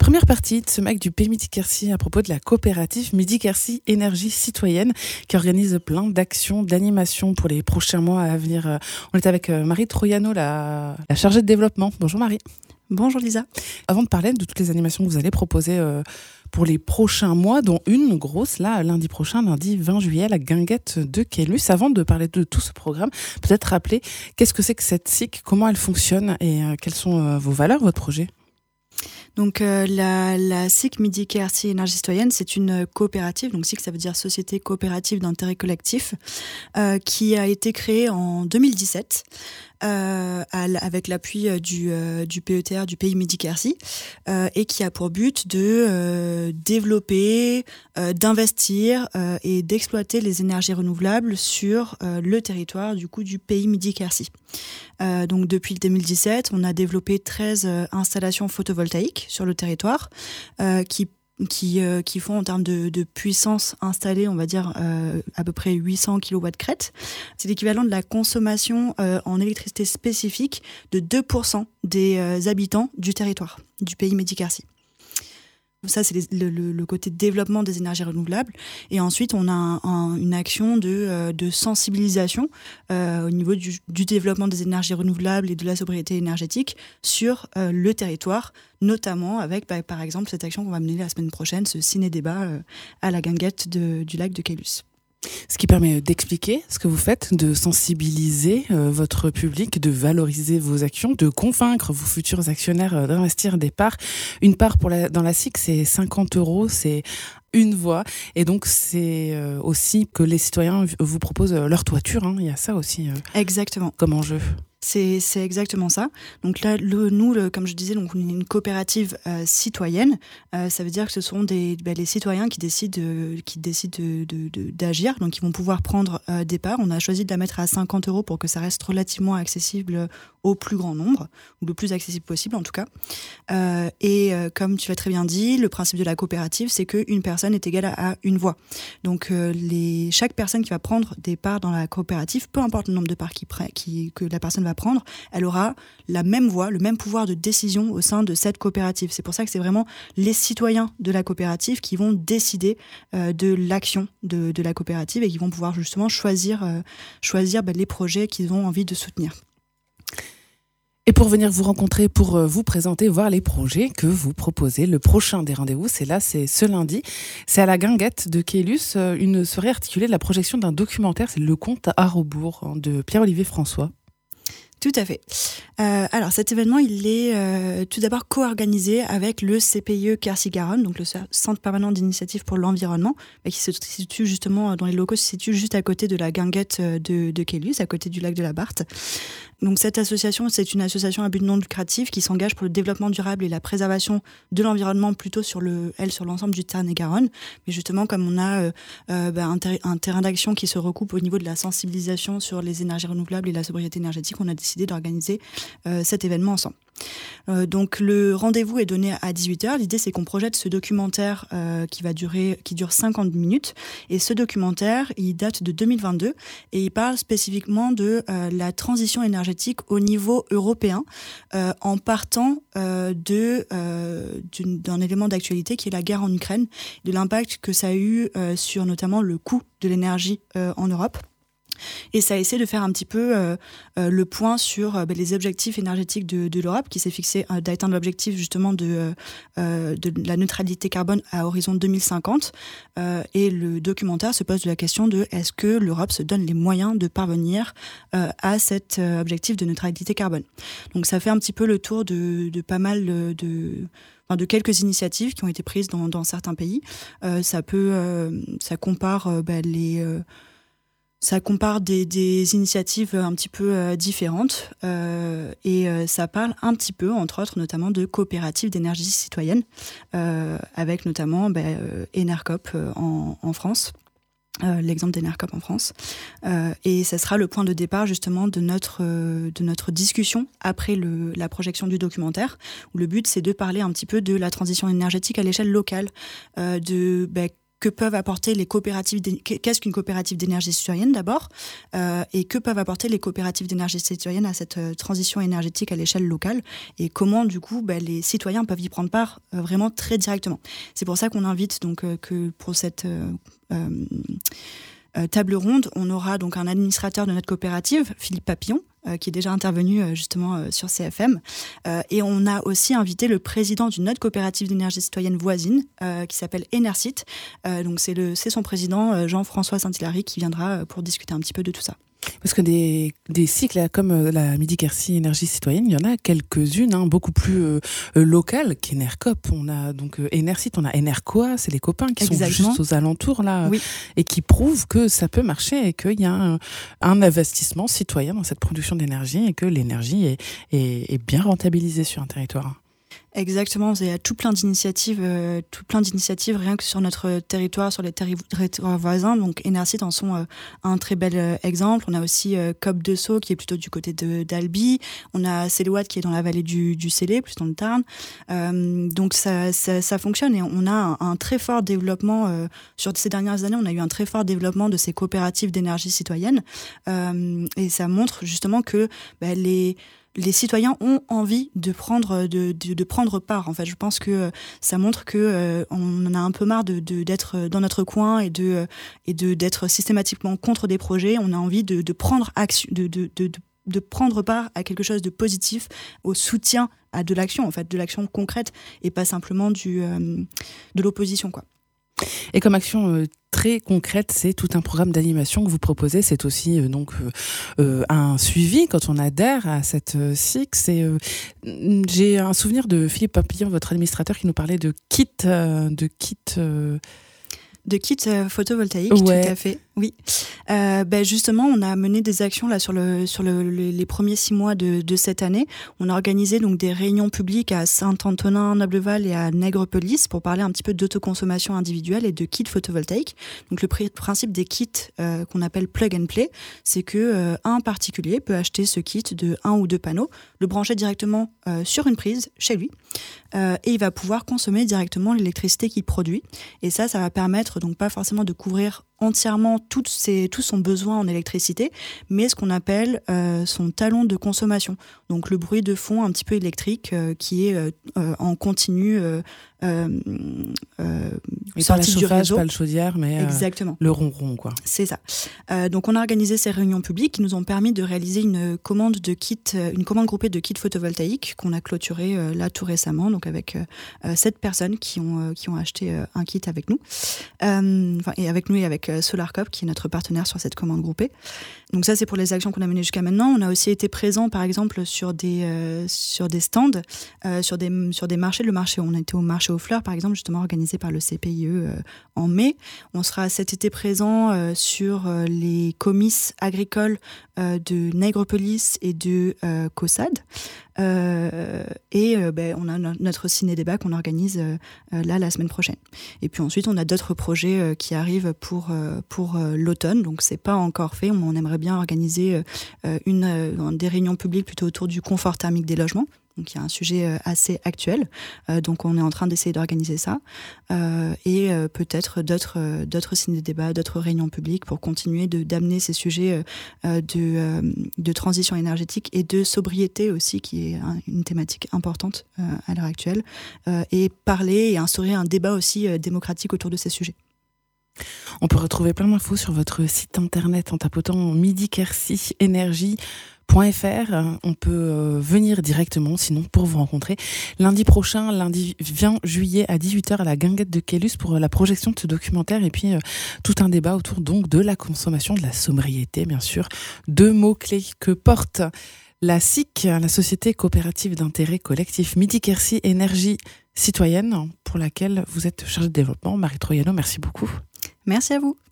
Première partie de ce MAC du Pays Midi-Quercy à propos de la coopérative Midi-Quercy Énergie Citoyenne qui organise plein d'actions, d'animations pour les prochains mois à venir. On est avec Marie Troiano, la chargée de développement. Bonjour Marie. Bonjour Lisa. Avant de parler de toutes les animations que vous allez proposer pour les prochains mois, dont une grosse, là, lundi prochain, lundi 20 juillet, à la Guinguette de Caylus. Avant de parler de tout ce programme, peut-être rappeler qu'est-ce que c'est que cette SIC, comment elle fonctionne et quelles sont vos valeurs, votre projet ? Donc la SIC Midi-Quercy Énergie Citoyenne, c'est une coopérative, donc SIC ça veut dire Société Coopérative d'Intérêt Collectif, qui a été créée en 2017 avec l'appui du PETR du Pays Midi-Quercy et qui a pour but de développer, d'investir et d'exploiter les énergies renouvelables sur le territoire du Pays Midi-Quercy. Donc depuis 2017, on a développé 13 installations photovoltaïques sur le territoire qui font en termes de puissance installée, on va dire à peu près 800 kW crête. C'est l'équivalent de la consommation en électricité spécifique de 2% des habitants du territoire du Pays Midi-Quercy. Ça, c'est le côté développement des énergies renouvelables. Et ensuite, on a une action de sensibilisation au niveau du développement des énergies renouvelables et de la sobriété énergétique sur le territoire, notamment avec, par exemple, cette action qu'on va mener la semaine prochaine, ce ciné-débat à la Guinguette du lac de Caylus. Ce qui permet d'expliquer ce que vous faites, de sensibiliser votre public, de valoriser vos actions, de convaincre vos futurs actionnaires d'investir des parts. Une part dans la SIC, c'est 50 €, c'est une voix. Et donc, c'est aussi que les citoyens vous proposent leur toiture. Hein. Il y a ça aussi Exactement. Comme enjeu. C'est exactement ça. Donc là, nous, comme je disais, donc on est une coopérative citoyenne. Ça veut dire que ce sont les citoyens qui décident d'agir, donc ils vont pouvoir prendre des parts. On a choisi de la mettre à 50 € pour que ça reste relativement accessible au plus grand nombre, ou le plus accessible possible en tout cas. Et comme tu l'as très bien dit, le principe de la coopérative, c'est qu'une personne est égale à une voix. Donc chaque personne qui va prendre des parts dans la coopérative, peu importe le nombre de parts que la personne va prendre, elle aura la même voix, le même pouvoir de décision au sein de cette coopérative. C'est pour ça que c'est vraiment les citoyens de la coopérative qui vont décider de l'action de la coopérative et qui vont pouvoir justement choisir les projets qu'ils ont envie de soutenir. Et pour venir vous rencontrer, pour vous présenter, voir les projets que vous proposez, le prochain des rendez-vous, c'est ce lundi. C'est à la Guinguette de Caylus, une soirée articulée de la projection d'un documentaire, c'est Le Conte à rebours de Pierre-Olivier François. Tout à fait. Alors cet événement, il est tout d'abord co-organisé avec le CPIE Quercy-Garonne, donc le Centre permanent d'initiative pour l'environnement, qui se situe justement dans les locaux, se situe juste à côté de la Guinguette de Caylus, à côté du lac de la Barthe. Donc cette association, c'est une association à but non lucratif qui s'engage pour le développement durable et la préservation de l'environnement plutôt sur l'ensemble du Tarn-et-Garonne. Mais justement, comme on a un terrain d'action qui se recoupe au niveau de la sensibilisation sur les énergies renouvelables et la sobriété énergétique, on a décidé d'organiser cet événement ensemble. Donc le rendez-vous est donné à 18h. L'idée, c'est qu'on projette ce documentaire qui dure 50 minutes. Et ce documentaire, il date de 2022 et il parle spécifiquement de la transition énergétique au niveau européen en partant d'un élément d'actualité qui est la guerre en Ukraine, de l'impact que ça a eu sur notamment le coût de l'énergie en Europe. Et ça essaie de faire un petit peu le point sur les objectifs énergétiques de l'Europe, qui s'est fixé d'atteindre l'objectif justement de la neutralité carbone à horizon 2050. Et le documentaire se pose la question de est-ce que l'Europe se donne les moyens de parvenir à cet objectif de neutralité carbone. Donc ça fait un petit peu le tour de pas mal de quelques initiatives qui ont été prises dans certains pays. Ça compare Ça compare des initiatives un petit peu différentes et ça parle un petit peu, entre autres, notamment de coopératives d'énergie citoyenne, avec notamment Enercop en France. L'exemple d'Enercop en France. Et ça sera le point de départ justement de notre discussion après la projection du documentaire, où le but c'est de parler un petit peu de la transition énergétique à l'échelle locale, que peuvent apporter les coopératives, qu'est-ce qu'une coopérative d'énergie citoyenne d'abord, et que peuvent apporter les coopératives d'énergie citoyenne à cette transition énergétique à l'échelle locale, et comment du coup les citoyens peuvent y prendre part vraiment très directement. C'est pour ça qu'on invite donc que pour cette table ronde, on aura donc un administrateur de notre coopérative, Philippe Papillon, qui est déjà intervenu justement sur CFM. Et on a aussi invité le président d'une autre coopérative d'énergie citoyenne voisine, qui s'appelle Enersit. Donc c'est son président, Jean-François Saint-Hilary, qui viendra pour discuter un petit peu de tout ça. Parce que des cycles là, comme la Midi-Quercy Énergie Citoyenne, il y en a quelques-unes, beaucoup plus locales qu'Enercop. On a donc Enersit, on a Enercoa, c'est les copains qui sont juste aux alentours là, oui. Et qui prouvent que ça peut marcher et qu'il y a un investissement citoyen dans cette production d'énergie et que l'énergie est bien rentabilisée sur un territoire. Exactement, il y a tout plein d'initiatives rien que sur notre territoire, sur les territoires voisins. Donc Enersit en sont un très bel exemple. On a aussi Cop de Sceaux qui est plutôt du côté d'Albi. On a Céloate qui est dans la vallée du Célé, plus dans le Tarn. Donc ça fonctionne et on a un très fort développement sur ces dernières années. On a eu un très fort développement de ces coopératives d'énergie citoyenne et ça montre justement que les citoyens ont envie de prendre part. En fait, je pense que ça montre que on en a un peu marre d'être dans notre coin et d'être systématiquement contre des projets. On a envie de prendre action, de prendre part à quelque chose de positif, au soutien à de l'action, en fait, de l'action concrète et pas simplement de l'opposition, quoi. Et comme action très concrète, c'est tout un programme d'animation que vous proposez. C'est aussi un suivi quand on adhère à cette SIC. J'ai un souvenir de Philippe Papillon, votre administrateur, qui nous parlait de kits photovoltaïques, ouais. Tout à fait, oui. Justement, on a mené des actions là sur les premiers 6 mois de cette année. On a organisé donc des réunions publiques à Saint-Antonin, Nobleval et à Nègrepelisse pour parler un petit peu d'autoconsommation individuelle et de kits photovoltaïques. Donc le principe des kits qu'on appelle plug and play, c'est que un particulier peut acheter ce kit de 1 ou 2 panneaux, le brancher directement sur une prise chez lui, et il va pouvoir consommer directement l'électricité qu'il produit. Et ça va permettre donc pas forcément de couvrir entièrement tout son besoin en électricité, mais ce qu'on appelle son talon de consommation. Donc le bruit de fond un petit peu électrique qui est en continu sorti du réseau. Pas le chaudière, mais exactement. Le ronron, quoi. C'est ça. Donc on a organisé ces réunions publiques qui nous ont permis de réaliser une commande groupée de kits photovoltaïques qu'on a clôturé là tout récemment, donc avec 7 personnes qui ont acheté un kit avec nous, et avec nous et avec SolarCop qui est notre partenaire sur cette commande groupée. Donc ça c'est pour les actions qu'on a menées jusqu'à maintenant. On a aussi été présent par exemple sur des stands, sur des marchés. On a été au marché aux fleurs par exemple, justement organisé par le CPIE en mai. On sera cet été présent sur les comices agricoles de Nègrepelisse et de Caussade. On a notre ciné-débat qu'on organise là la semaine prochaine. Et puis ensuite, on a d'autres projets qui arrivent pour l'automne. Donc, c'est pas encore fait. On aimerait bien organiser des réunions publiques plutôt autour du confort thermique des logements. Donc, il y a un sujet assez actuel. Donc, on est en train d'essayer d'organiser ça. Et peut-être d'autres ciné-débats, d'autres réunions publiques pour continuer d'amener ces sujets de transition énergétique et de sobriété aussi, qui est une thématique importante à l'heure actuelle. Et parler et instaurer un débat aussi démocratique autour de ces sujets. On peut retrouver plein d'infos sur votre site internet en tapotant Midi-Quercy Énergie.fr. On peut venir directement, sinon pour vous rencontrer lundi prochain, lundi 20 juillet à 18h à la Guinguette de Caylus pour la projection de ce documentaire et puis tout un débat autour donc de la consommation, de la sobriété bien sûr, 2 mots-clés que porte la SIC, la Société coopérative d'intérêt collectif Midi-Quercy Énergie Citoyenne, pour laquelle vous êtes chargée de développement. Marie Troiano, merci beaucoup. Merci à vous.